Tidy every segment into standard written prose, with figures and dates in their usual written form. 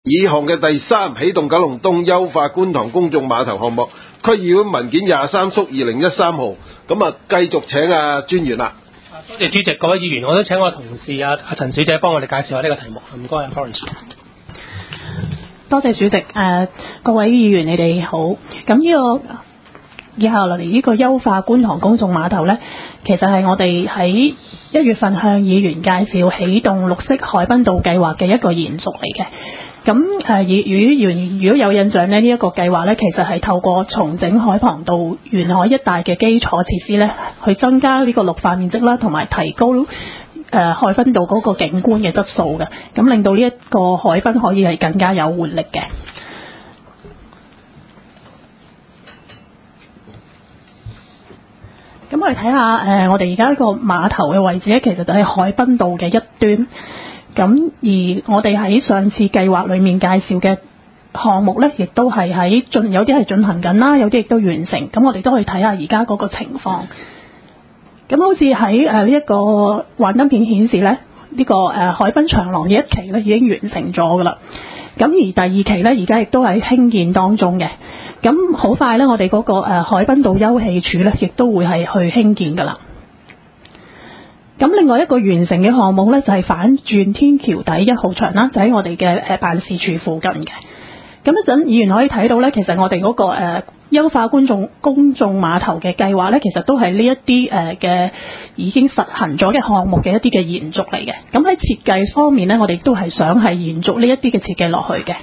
議項嘅第3，起動九龍東優化觀塘公眾碼頭項目，區議會文件23/2013號。咁啊，繼續請專員啦。 多謝主席，各位議員，我都請我同事陳小姐幫我哋介紹下呢個題目。唔該，Florence。 多謝主席，各位議員你哋好。咁呢個以下落嚟呢個優化觀塘公眾碼頭呢，其實係我哋喺1月份向議員介紹起動綠色海濱道計劃嘅一個延續嚟嘅。咁議員如果有印象呢，呢一個計劃呢，其實係透過重整海傍道沿海一帶嘅基礎設施呢，去增加呢個綠化面積啦，同埋提高海濱道嗰個景觀嘅質素嘅，咁令到呢一個海濱可以係更加有活力嘅。咁我哋睇下我哋而家呢個碼頭嘅位置咧，其實就喺海濱道嘅一端。咁而我哋喺上次計劃裏面介紹嘅項目咧，亦都係有啲係進行緊啦，有啲亦都完成。咁我哋都可以睇下而家嗰個情況。咁好似喺呢一個幻燈片顯示咧，呢個海濱長廊嘅1期咧已經完成咗噶啦。咁而第2期咧，而家亦都喺興建當中嘅。咁好快咧，我哋嗰個海濱道休憩處咧，亦都會係去興建噶啦。咁另外一個完成嘅項目咧，就係反轉天橋底1號牆啦，就喺我哋嘅辦事處附近嘅。咁一陣議員可以睇到咧，其實我哋嗰個優化公眾碼頭嘅計劃咧，其實都係呢一啲嘅已經實行咗嘅項目嘅一啲嘅延續嚟嘅。咁喺設計方面咧，我哋都係想係延續呢一啲嘅設計落去嘅。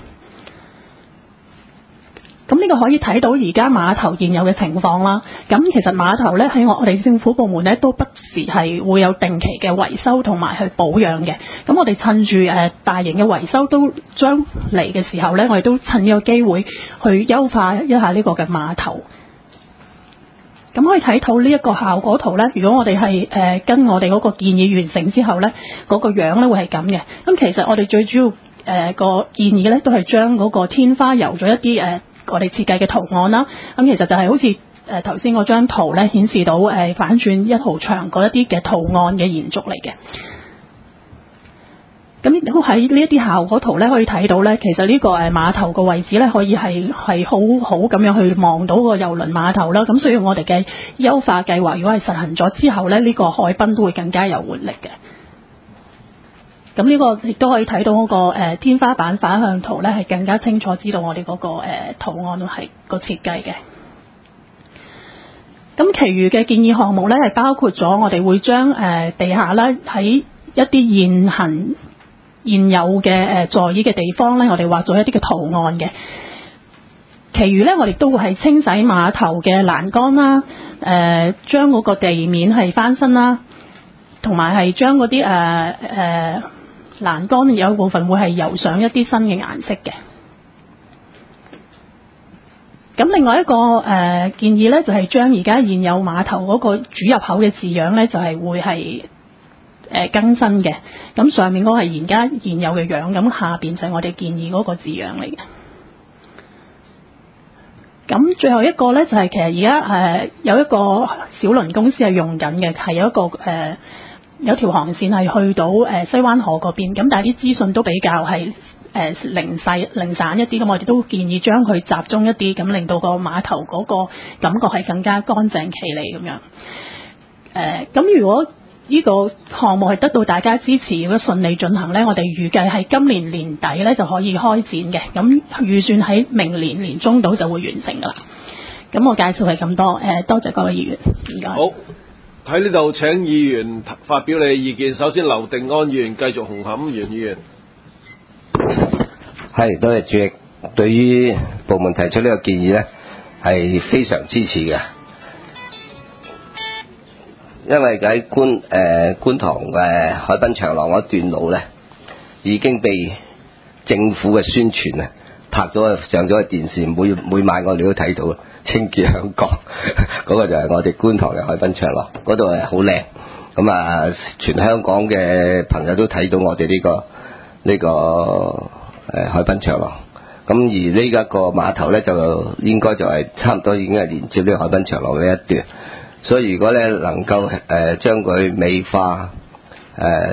咁呢個可以睇到而家碼頭現有嘅情況啦。咁其實碼頭咧喺我哋政府部門咧都不時係會有定期嘅維修同埋去保養嘅。咁我哋趁住大型嘅維修都將嚟嘅時候咧，我哋都趁呢個機會去優化一下呢個嘅碼頭。咁可以睇到呢一個效果圖咧，如果我哋係跟我哋嗰個建議完成之後咧，嗰個樣咧會係咁嘅。咁其實我哋最主要個建議咧都係將嗰個天花油咗一啲我哋設計嘅圖案啦。咁其實就係好似頭先嗰張圖咧顯示到反轉1號牆嗰一啲嘅圖案嘅延續嚟嘅。咁亦都喺呢一啲效果圖咧可以睇到咧，其實呢個碼頭個位置咧可以係好好咁樣去望到個郵輪碼頭啦。咁所以我哋嘅優化計劃如果係實行咗之後咧，呢個海濱都會更加有活力嘅。咁呢個亦都可以睇到嗰個天花板反向圖咧，係更加清楚知道我哋嗰個圖案係個設計嘅。咁其餘嘅建議項目咧，係包括咗我哋會將地下咧喺一啲現有嘅座椅嘅地方咧，我哋畫咗一啲嘅圖案嘅。其餘咧，我哋都會係清洗碼頭嘅欄杆啦，將嗰個地面係翻新啦，同埋係將嗰啲欄杆有部分會係油上一啲新嘅顏色嘅。咁另外一個建議咧，就係將而家現有碼頭嗰個主入口嘅字樣咧，就係會係更新嘅。咁上面嗰個係而家現有嘅樣，咁下邊就係我哋建議嗰個字樣嚟嘅。咁最後一個咧，就係其實而家有一個小輪公司係用緊嘅，係有一個有條航線係去到西灣河嗰邊，咁但係啲資訊都比較係零散一啲，咁我哋都建議將佢集中一啲，咁令到個碼頭嗰個感覺係更加乾淨企理咁樣。咁如果呢個項目係得到大家支持，如果順利進行呢，我哋預計係今年年底呢就可以開展嘅，咁預算喺明年年中度就會完成噶啦。咁我介紹係咁多，多謝各位議員，唔該。 好，喺呢度請議員發表你嘅意見。首先劉定安議員，繼續紅磡原議員。 係，多謝主席。對於部門提出呢個建議呢，係非常支持嘅。因為喺觀塘嘅海濱長廊嗰段路呢，已經被政府嘅宣傳啊拍咗上咗電視，每晚我哋都睇到清潔香港嗰個就係我哋觀塘嘅海濱長廊，嗰度係好靚。咁啊，全香港嘅朋友都睇到我哋呢個海濱長廊。咁而呢一個碼頭呢，就應該就係差唔多已經係連接呢個海濱長廊嘅一段。所以如果咧能夠將佢美化，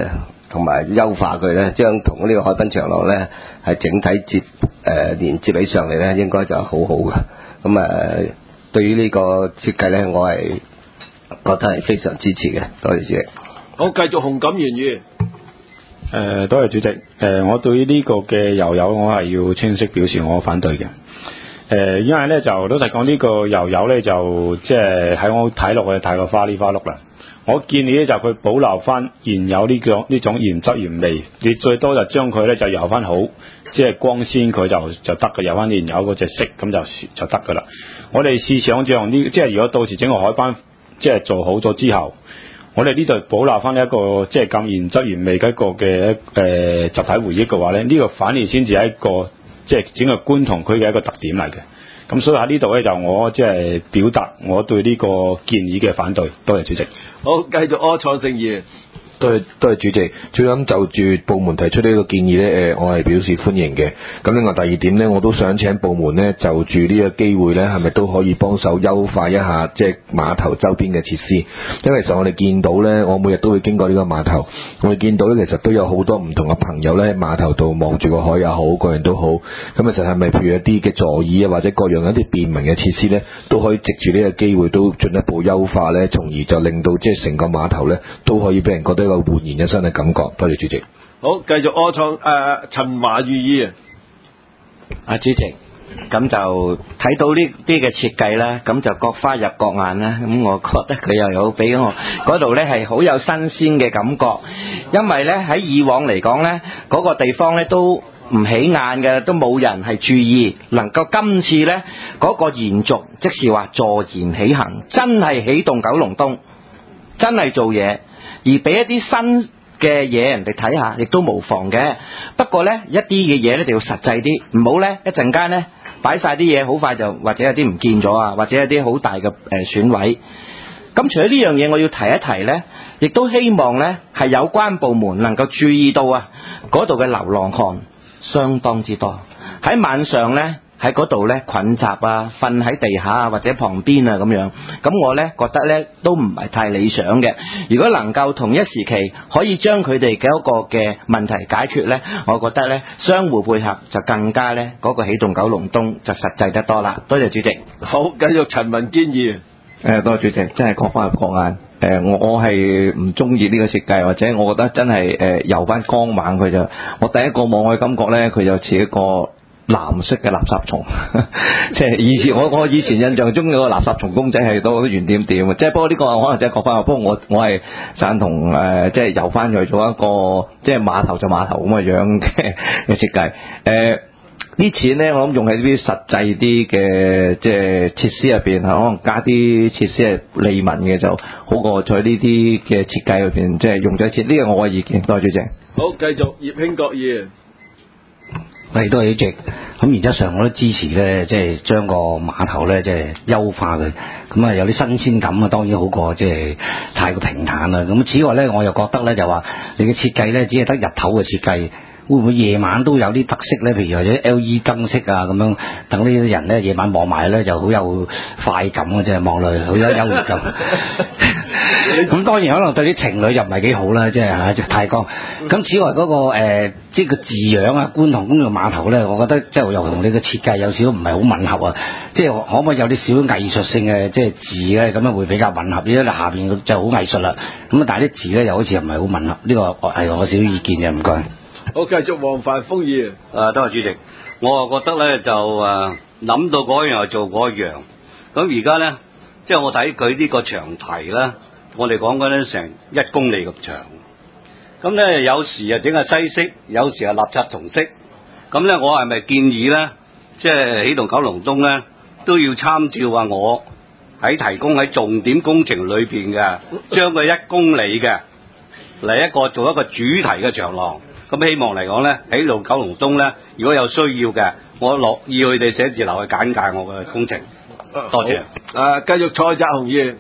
同埋優化佢咧，將同呢個海濱長廊咧係整體連接起上嚟咧，應該就好好嘅。咁對於呢個設計咧，我係覺得係非常支持嘅。多謝主席。 好，繼續洪錦元議員。 多謝主席。我對於呢個嘅油油，我係要清晰表示我反對嘅。因為咧就老實講，呢個油油咧就即係喺我睇落去太過花哩花碌啦。我建議咧就佢保留翻現有呢種原汁原味，你最多就將佢咧就油翻好，即係光鮮佢就得嘅，油翻現有嗰隻色咁就得噶啦。我哋試想像呢，即係如果到時整個海濱即係做好咗之後，我哋呢度保留翻一個即係咁原汁原味嘅一個嘅集體回憶嘅話咧，呢個反而先至係一個即係整個觀塘區嘅一個特點嚟嘅。咁所以喺呢度咧就我即係表達我對呢個建議嘅反對。多謝主席。 好，繼續柯創盛議員。 多謝主席。最緊就住部門提出呢個建議呢，我係表示歡迎嘅。咁另外第二點呢，我都想請部門呢就住呢個機會呢，係咪都可以幫手優化一下即係碼頭周邊嘅設施？因為其實我哋見到呢，我每日都會經過呢個碼頭，我哋見到呢，其實都有好多唔同嘅朋友呢喺碼頭度望住個海也好，個人都好。咁其實係咪譬如一啲嘅座椅啊，或者各樣一啲便民嘅設施呢，都可以藉住呢個機會都進一步優化呢，從而就令到即係成個碼頭呢都可以俾人覺得一個煥然一新嘅感覺。多謝主席。 好，繼續柯創陳華宇議員。 主席，咁就睇到呢啲嘅設計啦，咁就各花入各眼啦。咁我覺得佢又有俾我嗰度呢係好有新鮮嘅感覺，因為呢喺以往嚟講呢，嗰個地方呢都唔起眼嘅，都冇人係注意。能夠今次呢嗰個延續，即是話坐言起行，真係起動九龍東，真係做嘢。而俾一啲新嘅嘢人哋睇下，亦都無妨嘅。不過呢，一啲嘅嘢呢就要實際啲，唔好呢一陣間呢擺晒啲嘢，好快就或者有啲唔見咗啊，或者有啲好大嘅損毀。咁除咗呢樣嘢，我要提一提呢，亦都希望呢係有關部門能夠注意到啊，嗰度嘅流浪漢相當之多，喺晚上呢喺嗰度呢捆集啊，瞓喺地下啊或者旁邊啊咁樣。咁我呢覺得呢都唔係太理想嘅。如果能夠同一時期可以將佢哋嘅一個嘅問題解決呢，我覺得呢相互配合就更加呢嗰個起動九龍東就實際得多啦。多謝主席。 好，繼續陳文堅議員。 多謝主席，真係各花入各眼。我係唔中意呢個設計，或者我覺得真係游翻光猛佢就，我第一個望佢感覺呢，佢就似一個藍色嘅垃圾蟲，即係以前我以前印象中有個垃圾蟲公仔係多圓點點嘅，即係不過呢個可能真係各花入。不過我係贊同即係游翻佢做一個即係碼頭就碼頭咁嘅樣嘅設計。啲錢呢，我諗用喺啲實際啲嘅即係設施入邊，可能加啲設施係利民嘅就好過在呢啲嘅設計入邊即係用咗錢。呢個我嘅意見。多謝主席。 好，繼續葉興國議員。 多謝主席。咁原則上我都支持咧，即係將個碼頭咧，即係優化佢。咁啊有啲新鮮感啊，當然好過即係太過平坦啦。咁此外咧，我又覺得咧就話你嘅設計咧，只係得日頭嘅設計。會唔會夜晚都有啲特色咧？譬如或者 LED 燈飾啊咁樣，等呢啲人咧夜晚望埋咧就好有快感嘅啫，望落去好有優越感。咁當然可能對啲情侶又唔係幾好啦，即係太光。咁此外嗰個即係個字樣啊，觀塘公眾碼頭咧，我覺得即係又同你嘅設計有少少唔係好吻合啊。即係可唔可以有啲少藝術性嘅即係字咧，咁樣會比較吻合啲咧？下邊就好藝術啦。咁但係啲字咧又好似唔係好吻合。呢個係我少少意見嘅，唔該。 好，繼續黃帆峰議員。 多謝主席。我覺得咧就諗到嗰樣又做嗰樣。咁而家咧，即係我睇佢呢個長堤咧，我哋講緊咧成1公里咁長。咁咧有時啊整係西式，有時係立插同式。咁咧我係咪建議咧，即係起動九龍東咧都要參照啊我喺提供喺重點工程裏邊嘅，將佢1公里嘅嚟一個做一個主題嘅長廊。咁希望嚟講咧，喺度九龍東咧，如果有需要嘅，我樂意佢哋寫字樓去簡介我嘅工程。多謝。 繼續蔡澤雄議員。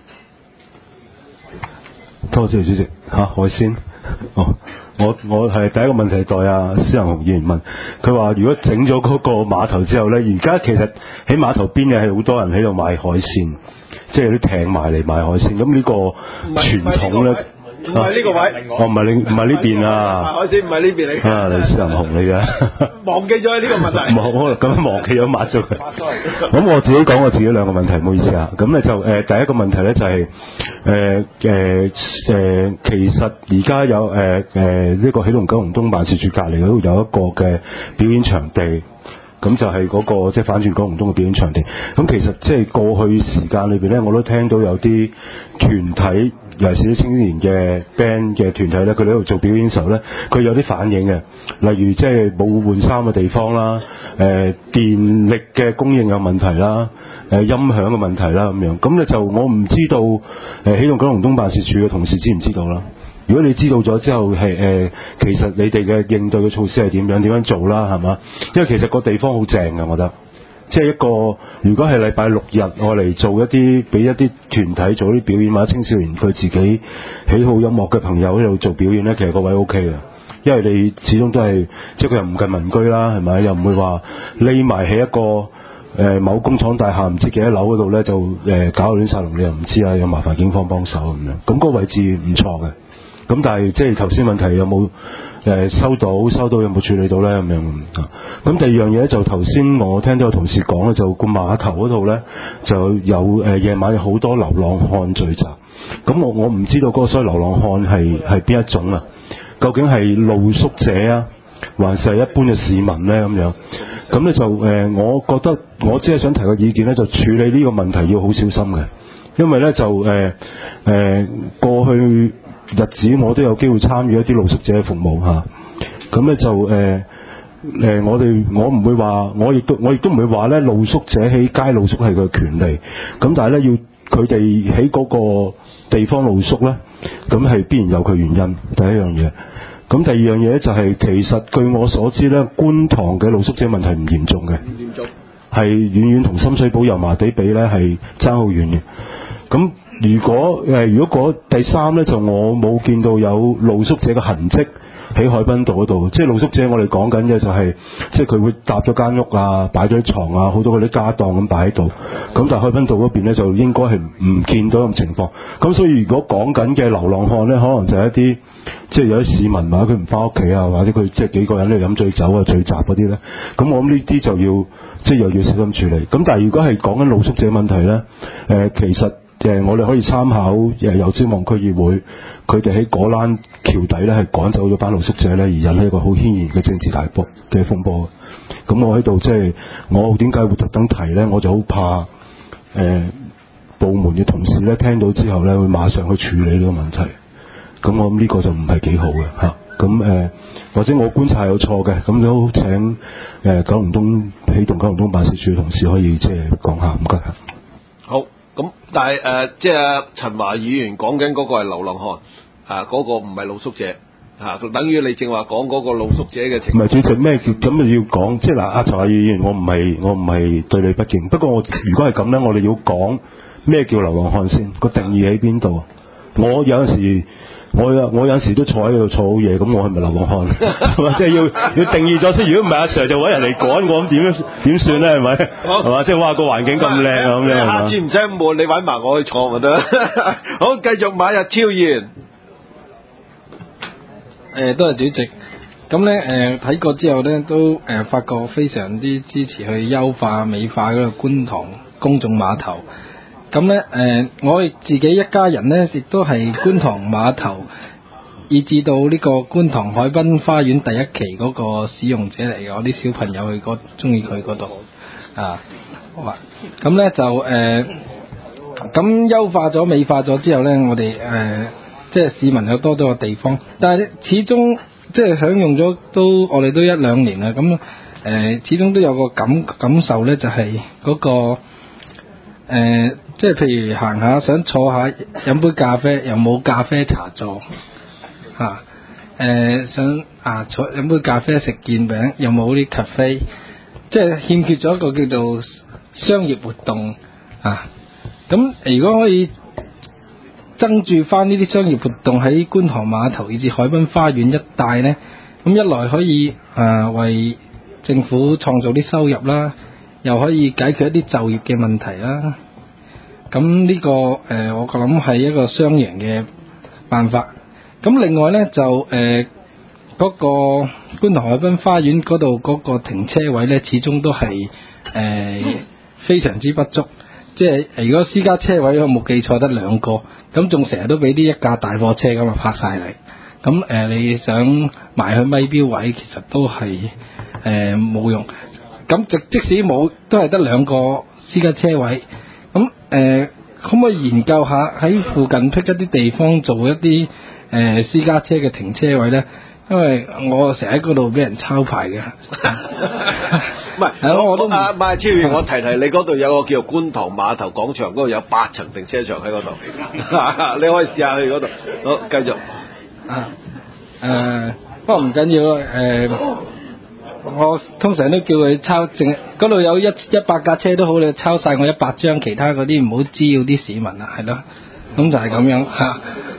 多謝主席。海鮮。我係第一個問題代施恒雄議員問，佢話如果整咗嗰個碼頭之後咧，而家其實喺碼頭邊嘅係好多人喺度賣海鮮，即係有啲艇埋嚟賣海鮮。咁呢個傳統咧。 唔係呢個位， 我唔係呢邊啊， 海鮮唔係呢邊嚟啊，你私人紅嚟嘅， 忘記咗呢個問題。 冇咁樣忘記咗抹咗佢。咁我自己講我自己兩個問題，唔好意思啊。咁咧就第一個問題咧就係其實而家有呢個起動九龍東辦事處隔離嗰度有一個嘅表演場地。咁就係嗰個即係反轉九龍東嘅表演場地。咁其實即係過去時間裏邊咧，我都聽到有啲團體，尤其是啲青年嘅 band 嘅團體咧，佢哋喺度做表演嘅時候咧，佢有啲反應嘅。例如即係冇換衫嘅地方啦，電力嘅供應有問題啦，音響嘅問題啦咁樣。咁咧就我唔知道起動九龍東辦事處嘅同事知唔知道啦？如果你知道咗之後係其實你哋嘅應對嘅措施係點樣做啦，係嘛？因為其實個地方好正嘅，我覺得，即係一個如果係禮拜六日我嚟做一啲俾一啲團體做啲表演，或者青少年佢自己喜好音樂嘅朋友喺度做表演咧，其實個位 OK 嘅，因為你始終都係即係佢又唔近民居啦，係咪？又唔會話匿埋喺一個某工廠大廈唔知幾多樓嗰度咧就搞到亂晒龍，你又唔知啊，有麻煩警方幫手咁樣，咁個位置唔錯嘅。咁但係即係頭先問題有冇收到有冇處理到咧咁樣啊？咁第二樣嘢咧就頭先我聽到有同事講咧，就個碼頭嗰度咧就有夜晚有好多流浪漢聚集。咁我唔知道嗰個所謂流浪漢係邊一種啊？究竟係露宿者啊，還是係一般嘅市民咧咁樣？咁咧就我覺得我只係想提個意見咧，就處理呢個問題要好小心嘅，因為咧就過去日子我都有機會參與一啲露宿者嘅服務嚇，咁咧就我唔會話，我亦都唔會話咧露宿者喺街露宿係佢嘅權利，咁但係咧要佢哋喺嗰個地方露宿咧，咁係必然有佢原因。第一樣嘢，咁第二樣嘢咧就係其實據我所知咧，觀塘嘅露宿者問題唔嚴重嘅，係遠遠同深水埗油麻地比咧係爭好遠嘅，咁。如果第三咧，就我冇見到有露宿者嘅痕跡喺海濱道嗰度，即係露宿者我哋講緊嘅就係，即係佢會搭咗間屋啊，擺咗啲床啊，好多嗰啲家當咁擺喺度。咁但係海濱道嗰邊咧就應該係唔見到咁情況。咁所以如果講緊嘅流浪漢咧，可能就係一啲即係有啲市民或者佢唔翻屋企啊，或者佢即係幾個人喺度飲醉酒啊、聚集嗰啲咧。咁我諗呢啲就要即係又要小心處理。咁但係如果係講緊露宿者問題咧，其實我哋可以參考油尖旺區議會，佢哋喺果欄橋底咧係趕走咗班露宿者咧，而引起一個好軒然嘅政治大波嘅風波。咁我喺度即係我點解會特登提咧？我就好怕部門嘅同事咧聽到之後咧會馬上去處理呢個問題。咁我諗呢個就唔係幾好嘅嚇。咁或者我觀察有錯嘅，咁都請九龍東起動九龍東辦事處嘅同事可以即係講下，唔該。 好。咁但係即係陳華議員講緊嗰個係流浪漢嗰個唔係露宿者等於你正話講嗰個露宿者嘅情況。唔係主席咩叫咁要講？即係嗱，陳華議員，我唔係對你不敬，不過我如果係咁咧，我哋要講咩叫流浪漢先，個定義喺邊度？我有陣時都坐喺度坐好嘢，咁我係咪流浪漢？即係要定義咗先。如果唔係阿 Sir 就揾人嚟趕我，咁點算咧？係咪？係嘛？即係話個環境咁靚啊咁樣。下次唔使咁悶，你揾埋我去坐咪得。好，繼續馬日超議員。 多謝主席。咁咧睇過之後咧，都發覺非常之支持去優化美化嗰個觀塘公眾碼頭。咁咧我自己一家人咧，亦都係觀塘碼頭，以至到呢個觀塘海濱花園第一期嗰個使用者嚟嘅。我啲小朋友去中意佢嗰度啊。好啊。咁咧就咁優化咗美化咗之後咧，我哋即係市民有多咗個地方，但係始終即係享用咗我哋都一兩年啦。咁始終都有個感受咧，就係嗰個即係譬如行下想坐下飲杯咖啡，又冇咖啡茶座想坐飲杯咖啡食件餅，又冇啲咖啡，即係欠缺咗一個叫做商業活動咁如果可以增駐翻呢啲商業活動喺觀塘碼頭以至海濱花園一帶呢，咁一來可以為政府創造啲收入啦，又可以解決一啲就業嘅問題啦。咁呢個我諗係一個雙贏嘅辦法。 咁另外咧就嗰個觀塘海濱花園嗰度嗰個停車位咧，始終都係非常之不足。即係如果私家車位我冇記錯得2個，咁仲成日都俾啲一架大貨車咁啊泊晒嚟。咁你想埋去咪標位，其實都係冇用。咁即使冇，都係得2個私家車位。咁可唔可以研究下喺附近闢一啲地方做一啲私家車嘅停車位咧？因為我成日喺嗰度俾人抄牌嘅。 唔係，我都超越，我提你嗰度有個叫觀塘碼頭廣場，嗰度有8層停車場喺嗰度，你可以試下去嗰度。好，繼續。 不過唔緊要我通常都叫佢抄，淨嗰度有100架車都好，你抄晒我100張，其他嗰啲唔好滋擾啲市民啦，係咯。咁就係咁樣嚇。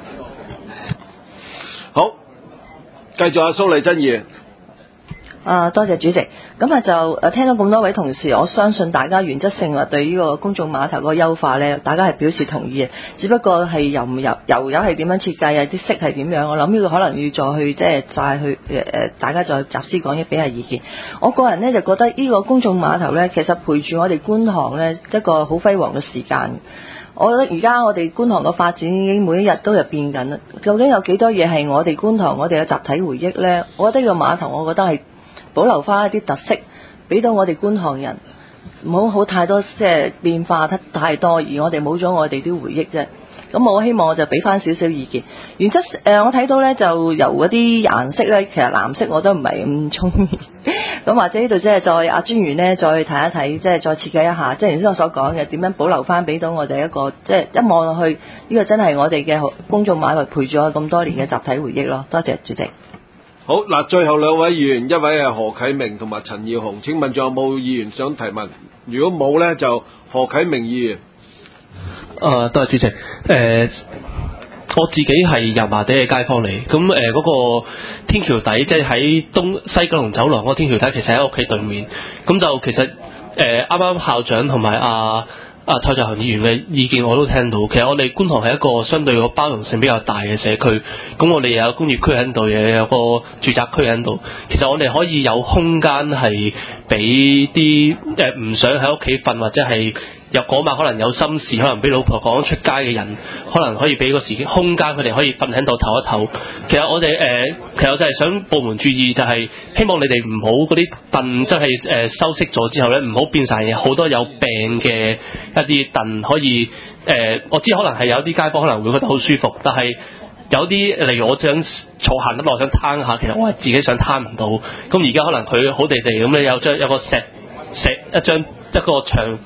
好，繼續阿蘇麗珍議員。 多謝主席。咁就聽到咁多位同事，我相信大家原則性話對呢個公眾碼頭嗰個優化呢，大家係表示同意嘅。只不過係油係點樣設計啊，啲色係點樣，我諗呢個可能要再去再去大家再集思廣益，俾下意見。我個人呢，就覺得呢個公眾碼頭呢，其實陪住我哋觀塘呢一個好輝煌嘅時間。我覺得而家我哋觀塘嘅發展已經每一日都係變緊啦。究竟有幾多嘢係我哋觀塘我哋嘅集體回憶呢？我覺得呢個碼頭，我覺得係保留翻一啲特色，俾到我哋觀塘人，唔好太多變化得太多，而我哋冇咗我哋啲回憶啫。咁我希望我就俾翻少少意見。原則我睇到咧就由嗰啲顏色咧，其實藍色我都唔係咁中意。咁或者呢度再阿專員咧再去睇一睇，再設計一下，原先我所講嘅點樣保留翻，俾到我哋一個一望落去呢個真係我哋嘅公眾碼頭陪住我咁多年嘅集體回憶咯。多謝主席。 好嗱，最後2位議員，一位係何啟明同埋陳耀雄，請問仲有冇議員想提問？如果冇咧，就何啟明議員。 多謝主席。我自己係油麻地嘅街坊嚟，咁嗰個天橋底，即係喺西九龍走廊嗰個天橋底，其實喺屋企對面。咁就其實啱啱校長同埋蔡澤恒議員嘅意見我都聽到。其實我哋觀塘係一個相對個包容性比較大嘅社區，咁我哋又有工業區喺度，又有個住宅區喺度。其實我哋可以有空間係俾啲唔想喺屋企瞓，或者係有嗰晚可能有心事，可能俾老婆講出街嘅人，可能可以俾個時間空間佢哋可以瞓喺度唞一唞。其實我哋其實我就係想部門注意，就係希望你哋唔好嗰啲凳真係修飾咗之後咧，唔好變晒好多有病嘅一啲凳可以我知可能係有啲街坊可能會覺得好舒服，但係有啲例如我想坐行得耐想攤下，其實我係自己想攤唔到。咁而家可能佢好地地咁咧，有個一個長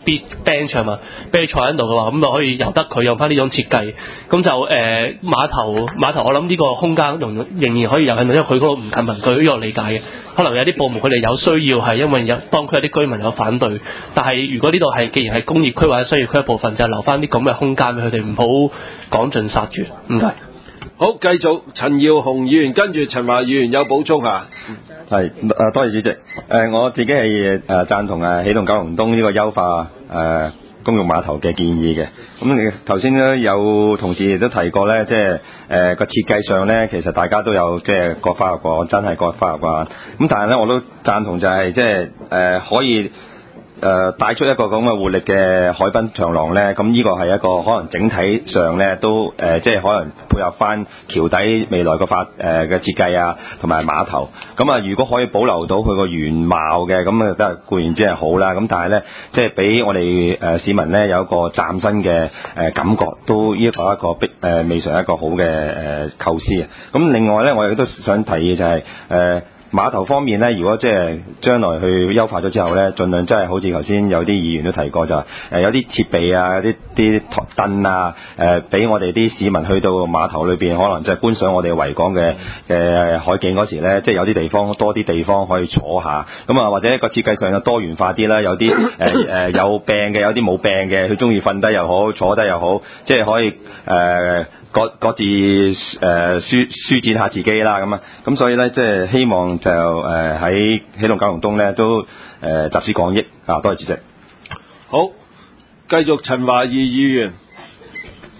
bench 嘛，俾你坐喺度嘅話，咁就可以由得佢用翻呢種設計。咁就碼頭，我諗呢個空間仍然可以有喺度，因為佢嗰度唔近民居，呢個理解嘅。可能有啲部門佢哋有需要係因為當區有啲居民有反對，但係如果呢度係既然係工業區或者商業區一部分，就係留翻啲咁嘅空間俾佢哋，唔好趕盡殺絕。唔該。 好，繼續陳耀雄議員，跟住陳華議員有補充下。 係多謝主席。我自己係贊同起動九龍東呢個優化公用碼頭嘅建議嘅。咁頭先咧有同事亦都提過咧，即係個設計上咧，其實大家都有即係各花入各，真係各花入各。咁但係咧，我都贊同就係即係可以帶出一個咁嘅活力嘅海濱長廊咧，咁呢個係一個可能整體上咧都即係可能配合翻橋底未來嘅嘅設計啊，同埋碼頭。咁啊，如果可以保留到佢個原貌嘅，咁啊都係固然之係好啦。咁但係咧，即係俾我哋市民咧有一個嶄新嘅感覺，都呢個一個未嘗一個好嘅構思啊。咁另外咧，我亦都想提議就係碼頭方面咧，如果即係將來去優化咗之後咧，盡量真係好似頭先有啲議員都提過，就係有啲設備啊，有啲凳啊，俾我哋啲市民去到碼頭裏邊，可能即係觀賞我哋維港嘅海景嗰時咧，即係有啲地方多啲地方可以坐下，咁啊或者個設計上有多元化啲啦，有啲有病嘅，有啲冇病嘅，佢中意瞓低又好，坐低又好，即係可以各自舒展下自己啦咁啊，咁所以咧即係希望就喺起動九龍東咧都集思廣益啊！多謝主席。 好，繼續陳華義議員。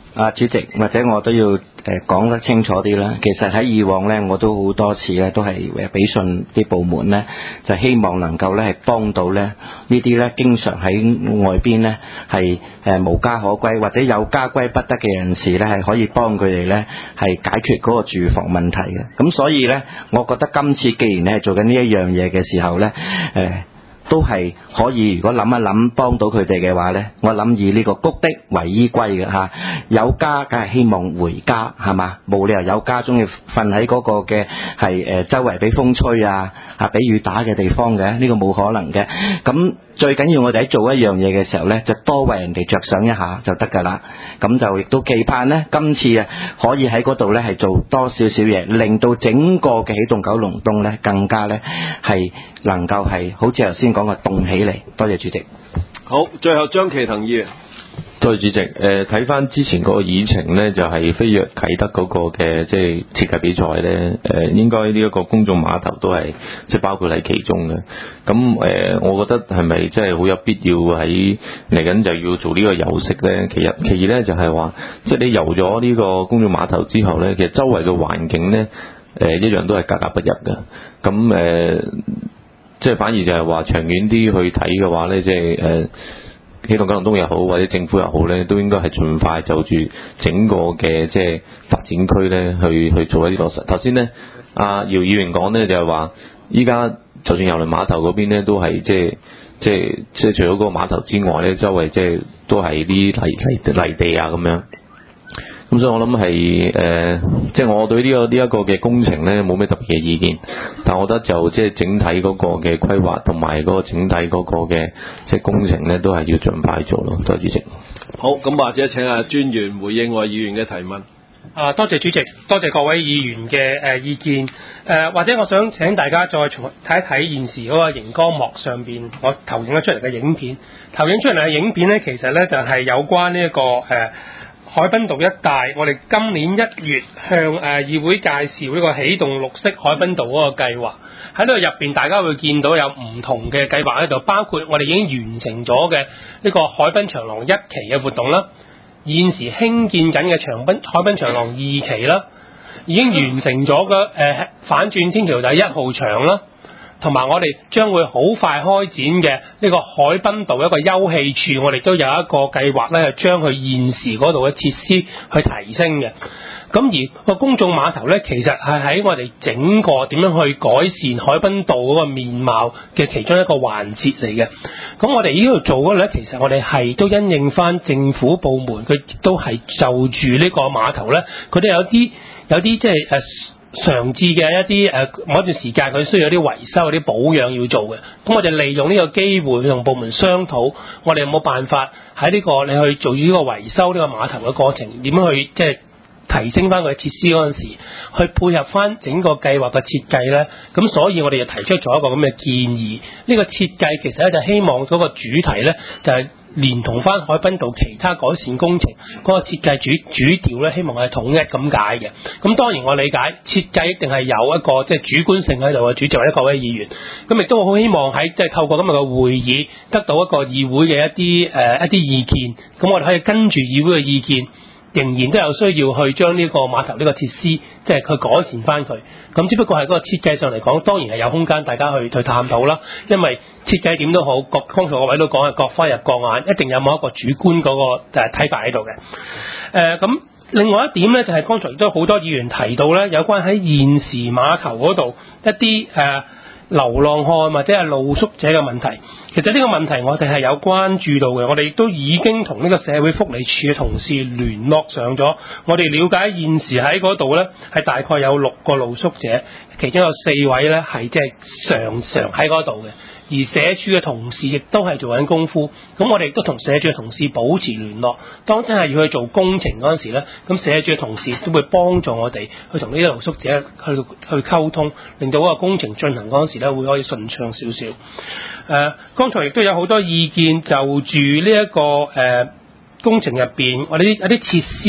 主席，或者我都要講得清楚啲啦。其實喺以往咧，我都好多次咧，都係俾信啲部門咧，就希望能夠咧係幫到咧呢啲咧經常喺外邊咧係無家可歸或者有家歸不得嘅人士咧，係可以幫佢哋咧係解決嗰個住房問題嘅。咁所以咧，我覺得今次既然你係做緊呢一樣嘢嘅時候咧，都係可以，如果諗一諗幫到佢哋嘅話呢，我諗以呢個谷的為依歸嘅嚇，有家梗係希望回家係嘛，冇理由有家中意瞓喺嗰個嘅係周圍俾風吹啊俾雨打嘅地方嘅，呢個冇可能嘅。咁最緊要我哋喺做一樣嘢嘅時候呢，就多為人哋着想一下就得㗎啦。咁就亦都期盼呢，今次可以喺嗰度呢係做多少少嘢，令到整個嘅起動九龍東呢更加呢係能夠係好似頭先講嘅動起嚟。多謝主席。 好，最後張其騰議員。 多謝主席。睇翻之前嗰個議程呢，就係飛躍啟德嗰個嘅即係設計比賽呢，應該呢一個公眾碼頭都係即係包括喺其中嘅。咁我覺得係咪真係好有必要喺嚟緊就要做呢個遊息呢？其二呢，就係話，即係你遊咗呢個公眾碼頭之後呢，其實周圍嘅環境呢，一樣都係格格不入嘅。咁即係反而就係話長遠啲去睇嘅話呢，即係起動九龍東又好，或者政府又好呢，都應該係盡快就住整個嘅即係發展區呢去做一啲落實。頭先呢，阿姚議員講呢，就係話，依家就算郵輪碼頭嗰邊呢，都係即係除咗嗰個碼頭之外呢，周圍即係都係啲泥地啊咁樣。咁所以我諗係即係我對呢一個嘅工程咧冇咩特別嘅意見，但我覺得就即係整體嗰個嘅規劃同埋嗰個整體嗰個嘅即係工程咧都係要盡快做咯。多謝主席。 好，咁或者請阿專員回應我議員嘅提問。 多謝主席，多謝各位議員嘅意見。或者我想請大家再重睇一睇現時嗰個熒光幕上邊我投影咗出嚟嘅影片。投影出嚟嘅影片咧，其實咧就係有關呢一個海濱道一帶，我哋今年1月向議會介紹呢個起動綠色海濱道嗰個計劃。喺呢度入邊，大家會見到有唔同嘅計劃喺度，包括我哋已經完成咗嘅呢個海濱長廊1期嘅活動啦，現時興建緊嘅海濱長廊2期啦，已經完成咗嘅反轉天橋底1號牆啦。同埋我哋將會好快開展嘅呢個海濱道一個休憩處，我哋都有一個計劃咧，係將佢現時嗰度嘅設施去提升嘅。咁而個公眾碼頭咧，其實係喺我哋整個點樣去改善海濱道嗰個面貌嘅其中一個環節嚟嘅。咁我哋呢度做嗰咧，其實我哋係都因應翻政府部門，佢都係就住呢個碼頭咧，佢哋有啲即係常至嘅一啲某一段時間佢需要有啲維修、有啲保養要做嘅，咁我哋利用呢個機會同部門商討，我哋有冇辦法喺呢個你去做呢個維修呢個碼頭嘅過程，點樣去即係提升翻佢嘅設施嗰陣時，去配合翻整個計劃嘅設計咧。咁所以我哋就提出咗一個咁嘅建議。呢個設計其實咧就希望嗰個主題咧就係連同翻海濱道其他改善工程嗰個設計主調咧，希望係統一咁解嘅。咁當然我理解設計一定係有一個即係主觀性喺度嘅，主席或者各位議員。咁亦都好希望喺即係透過今日嘅會議得到一個議會嘅一啲意見。咁我哋可以跟住議會嘅意見，仍然都有需要去將呢個碼頭呢個設施即係去改善翻佢。咁只不過係嗰個設計上嚟講，當然係有空間大家去探討啦。因為設計點都好，剛才各位都講係各花入各眼，一定有某一個主觀嗰個睇法喺度嘅。咁另外一點咧，就係剛才亦都好多議員提到咧，有關喺現時碼頭嗰度一啲流浪漢或者係露宿者嘅問題。其實呢個問題我哋係有關注到嘅，我哋亦都已經同呢個社會福利署嘅同事聯絡上咗。我哋了解現時喺嗰度咧係大概有6個露宿者，其中有4位咧係即係常喺嗰度嘅。而社署嘅同事亦都係做緊功夫，咁我哋亦都同社署嘅同事保持聯絡。當真係要去做工程嗰陣時咧，咁社署嘅同事都會幫助我哋去同呢啲露宿者去溝通，令到嗰個工程進行嗰陣時咧會可以順暢少少。剛才亦都有好多意見就住呢一個工程入邊，我哋一啲設施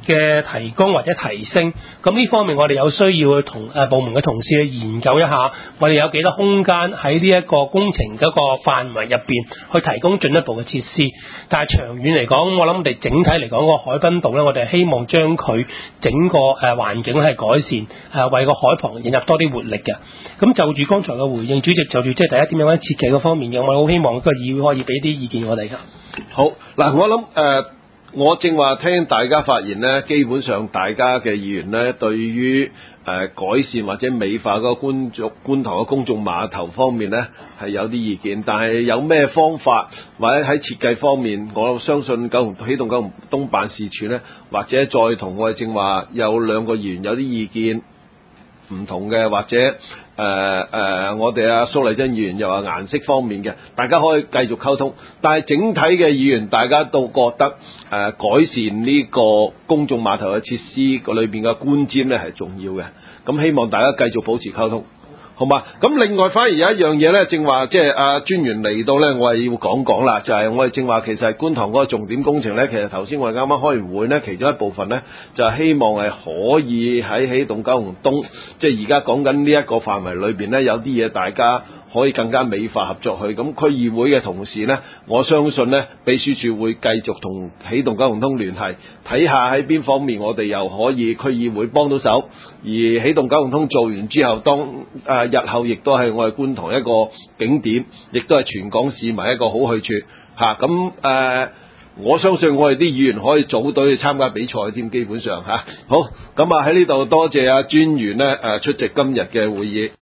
嘅提供或者提升，咁呢方面我哋有需要去同部門嘅同事去研究一下，我哋有幾多空間喺呢一個工程嗰個範圍入邊去提供進一步嘅設施。但係長遠嚟講，我諗我哋整體嚟講個海濱道咧，我哋希望將佢整個環境係改善，為個海旁引入多啲活力嘅。咁就住剛才嘅回應，主席就住即係第一點有關設計嗰方面嘅，我好希望個議會可以俾啲意見我哋㗎。 好嗱，我諗我正話聽大家發言呢，基本上大家嘅議員呢，對於改善或者美化嗰個觀塘嘅公眾碼頭方面呢，係有啲意見，但係有咩方法或者喺設計方面，我相信起動九龍東辦事處呢，或者再同我哋正話有兩個議員有啲意見唔同嘅，或者我哋蘇麗珍議員又話顏色方面嘅，大家可以繼續溝通。但係整體嘅議員大家都覺得改善呢個公眾碼頭嘅設施個裏邊嘅觀瞻咧係重要嘅。咁希望大家繼續保持溝通，好嘛？咁另外反而有一樣嘢咧，正話即係專員嚟到咧，我係要講啦，就係我哋正話其實係觀塘嗰個重點工程咧，其實頭先我哋啱啱開完會咧，其中一部分咧就係希望係可以喺起動九龍東，即係而家講緊呢一個範圍裏邊咧，有啲嘢大家可以更加美化合作去。咁區議會嘅同事呢，我相信呢，秘書處會繼續同起動九龍東聯繫，睇下喺邊方面我哋又可以區議會幫到手。而起動九龍東做完之後，日後亦都係我哋觀塘一個景點，亦都係全港市民一個好去處嚇。我相信我哋啲議員可以組隊去參加比賽添，基本上嚇。好，咁喺呢度多謝專員呢出席今日嘅會議。